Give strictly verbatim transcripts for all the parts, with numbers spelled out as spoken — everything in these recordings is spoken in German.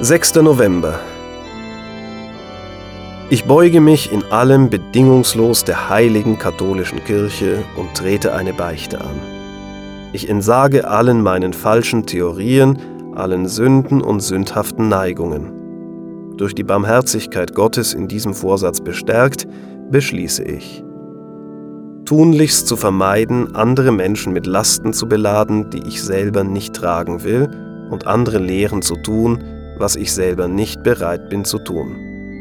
sechster November. Ich beuge mich in allem bedingungslos der heiligen katholischen Kirche und trete eine Beichte an. Ich entsage allen meinen falschen Theorien, allen Sünden und sündhaften Neigungen. Durch die Barmherzigkeit Gottes in diesem Vorsatz bestärkt, beschließe ich, tunlichst zu vermeiden, andere Menschen mit Lasten zu beladen, die ich selber nicht tragen will, und andere lehren zu tun, was ich selber nicht bereit bin zu tun.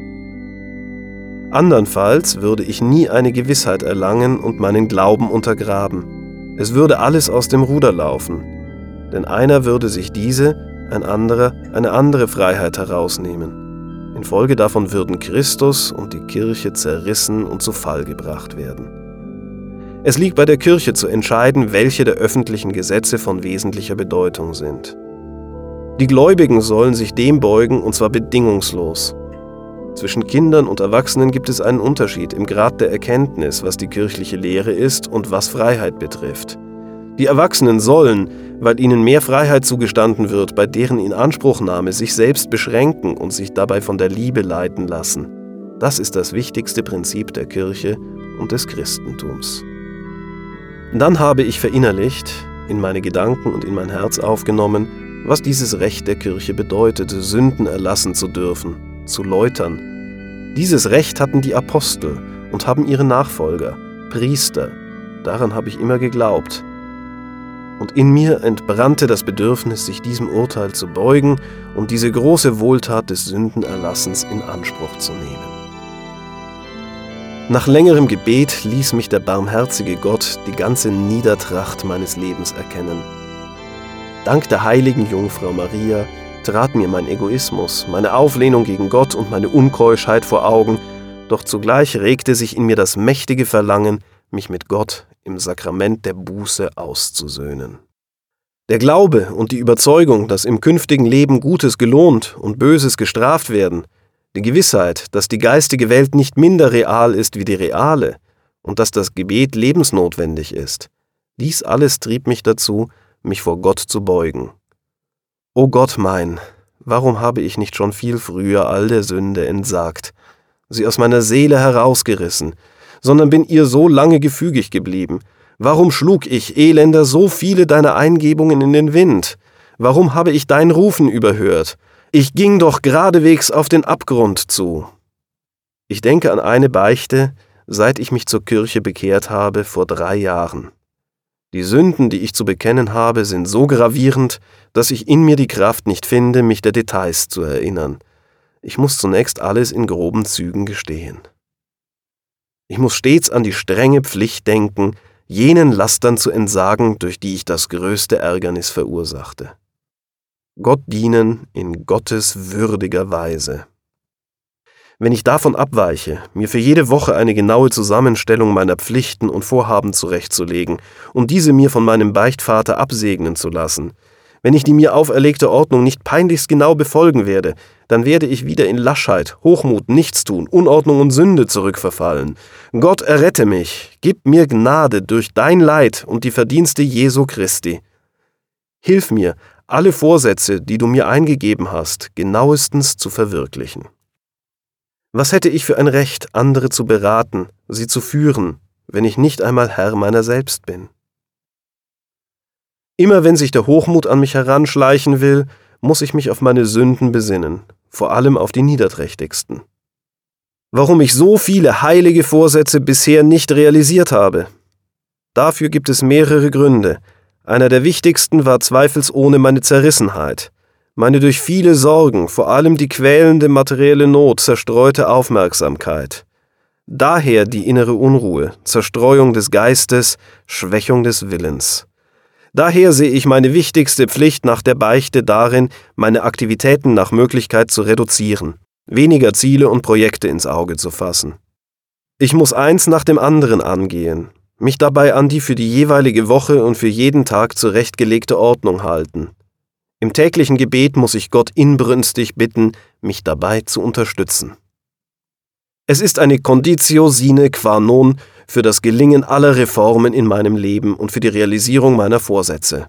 Andernfalls würde ich nie eine Gewissheit erlangen und meinen Glauben untergraben. Es würde alles aus dem Ruder laufen, denn einer würde sich diese, ein anderer eine andere Freiheit herausnehmen. Infolge davon würden Christus und die Kirche zerrissen und zu Fall gebracht werden. Es liegt bei der Kirche zu entscheiden, welche der öffentlichen Gesetze von wesentlicher Bedeutung sind. Die Gläubigen sollen sich dem beugen, und zwar bedingungslos. Zwischen Kindern und Erwachsenen gibt es einen Unterschied im Grad der Erkenntnis, was die kirchliche Lehre ist und was Freiheit betrifft. Die Erwachsenen sollen, weil ihnen mehr Freiheit zugestanden wird, bei deren Inanspruchnahme sich selbst beschränken und sich dabei von der Liebe leiten lassen. Das ist das wichtigste Prinzip der Kirche und des Christentums. Dann habe ich verinnerlicht, in meine Gedanken und in mein Herz aufgenommen, was dieses Recht der Kirche bedeutet, Sünden erlassen zu dürfen, zu läutern. Dieses Recht hatten die Apostel und haben ihre Nachfolger, Priester. Daran habe ich immer geglaubt. Und in mir entbrannte das Bedürfnis, sich diesem Urteil zu beugen und diese große Wohltat des Sündenerlassens in Anspruch zu nehmen. Nach längerem Gebet ließ mich der barmherzige Gott die ganze Niedertracht meines Lebens erkennen. Dank der heiligen Jungfrau Maria trat mir mein Egoismus, meine Auflehnung gegen Gott und meine Unkeuschheit vor Augen, doch zugleich regte sich in mir das mächtige Verlangen, mich mit Gott im Sakrament der Buße auszusöhnen. Der Glaube und die Überzeugung, dass im künftigen Leben Gutes gelohnt und Böses gestraft werden, die Gewissheit, dass die geistige Welt nicht minder real ist wie die reale und dass das Gebet lebensnotwendig ist, dies alles trieb mich dazu, mich vor Gott zu beugen. O Gott mein, warum habe ich nicht schon viel früher all der Sünde entsagt, sie aus meiner Seele herausgerissen, sondern bin ihr so lange gefügig geblieben? Warum schlug ich, Elender, so viele deiner Eingebungen in den Wind? Warum habe ich dein Rufen überhört? Ich ging doch geradewegs auf den Abgrund zu. Ich denke an eine Beichte, seit ich mich zur Kirche bekehrt habe, vor drei Jahren. Die Sünden, die ich zu bekennen habe, sind so gravierend, dass ich in mir die Kraft nicht finde, mich der Details zu erinnern. Ich muss zunächst alles in groben Zügen gestehen. Ich muss stets an die strenge Pflicht denken, jenen Lastern zu entsagen, durch die ich das größte Ärgernis verursachte. Gott dienen in Gottes würdiger Weise. Wenn ich davon abweiche, mir für jede Woche eine genaue Zusammenstellung meiner Pflichten und Vorhaben zurechtzulegen und diese mir von meinem Beichtvater absegnen zu lassen, wenn ich die mir auferlegte Ordnung nicht peinlichst genau befolgen werde, dann werde ich wieder in Laschheit, Hochmut, Nichtstun, Unordnung und Sünde zurückverfallen. Gott errette mich, gib mir Gnade durch dein Leid und die Verdienste Jesu Christi. Hilf mir, alle Vorsätze, die du mir eingegeben hast, genauestens zu verwirklichen. Was hätte ich für ein Recht, andere zu beraten, sie zu führen, wenn ich nicht einmal Herr meiner selbst bin? Immer wenn sich der Hochmut an mich heranschleichen will, muss ich mich auf meine Sünden besinnen, vor allem auf die niederträchtigsten. Warum ich so viele heilige Vorsätze bisher nicht realisiert habe? Dafür gibt es mehrere Gründe. Einer der wichtigsten war zweifelsohne meine Zerrissenheit. Meine durch viele Sorgen, vor allem die quälende materielle Not, zerstreute Aufmerksamkeit. Daher die innere Unruhe, Zerstreuung des Geistes, Schwächung des Willens. Daher sehe ich meine wichtigste Pflicht nach der Beichte darin, meine Aktivitäten nach Möglichkeit zu reduzieren, weniger Ziele und Projekte ins Auge zu fassen. Ich muss eins nach dem anderen angehen, mich dabei an die für die jeweilige Woche und für jeden Tag zurechtgelegte Ordnung halten. Im täglichen Gebet muss ich Gott inbrünstig bitten, mich dabei zu unterstützen. Es ist eine Conditio sine qua non für das Gelingen aller Reformen in meinem Leben und für die Realisierung meiner Vorsätze.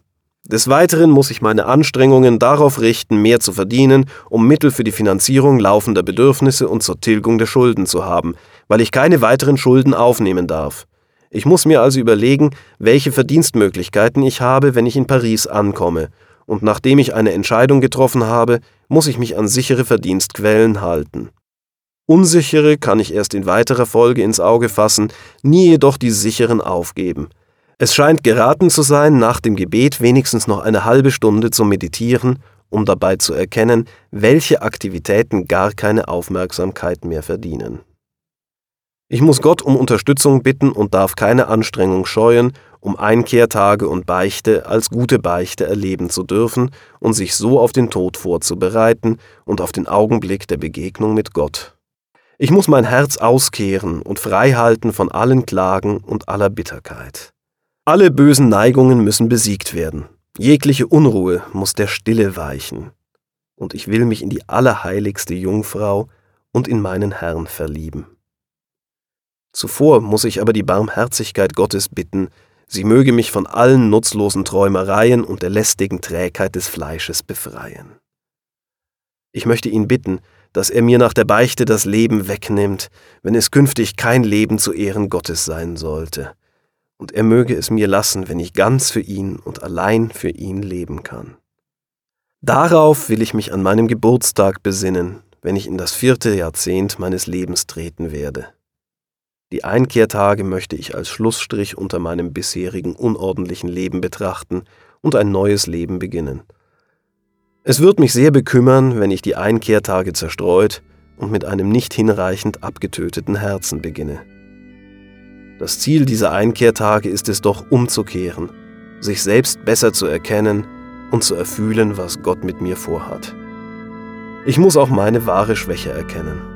Des Weiteren muss ich meine Anstrengungen darauf richten, mehr zu verdienen, um Mittel für die Finanzierung laufender Bedürfnisse und zur Tilgung der Schulden zu haben, weil ich keine weiteren Schulden aufnehmen darf. Ich muss mir also überlegen, welche Verdienstmöglichkeiten ich habe, wenn ich in Paris ankomme, und nachdem ich eine Entscheidung getroffen habe, muss ich mich an sichere Verdienstquellen halten. Unsichere kann ich erst in weiterer Folge ins Auge fassen, nie jedoch die sicheren aufgeben. Es scheint geraten zu sein, nach dem Gebet wenigstens noch eine halbe Stunde zu meditieren, um dabei zu erkennen, welche Aktivitäten gar keine Aufmerksamkeit mehr verdienen. Ich muss Gott um Unterstützung bitten und darf keine Anstrengung scheuen, um Einkehrtage und Beichte als gute Beichte erleben zu dürfen und sich so auf den Tod vorzubereiten und auf den Augenblick der Begegnung mit Gott. Ich muss mein Herz auskehren und frei halten von allen Klagen und aller Bitterkeit. Alle bösen Neigungen müssen besiegt werden. Jegliche Unruhe muss der Stille weichen. Und ich will mich in die allerheiligste Jungfrau und in meinen Herrn verlieben. Zuvor muss ich aber die Barmherzigkeit Gottes bitten, sie möge mich von allen nutzlosen Träumereien und der lästigen Trägheit des Fleisches befreien. Ich möchte ihn bitten, dass er mir nach der Beichte das Leben wegnimmt, wenn es künftig kein Leben zu Ehren Gottes sein sollte. Und er möge es mir lassen, wenn ich ganz für ihn und allein für ihn leben kann. Darauf will ich mich an meinem Geburtstag besinnen, wenn ich in das vierte Jahrzehnt meines Lebens treten werde. Die Einkehrtage möchte ich als Schlussstrich unter meinem bisherigen unordentlichen Leben betrachten und ein neues Leben beginnen. Es wird mich sehr bekümmern, wenn ich die Einkehrtage zerstreut und mit einem nicht hinreichend abgetöteten Herzen beginne. Das Ziel dieser Einkehrtage ist es doch, umzukehren, sich selbst besser zu erkennen und zu erfühlen, was Gott mit mir vorhat. Ich muss auch meine wahre Schwäche erkennen.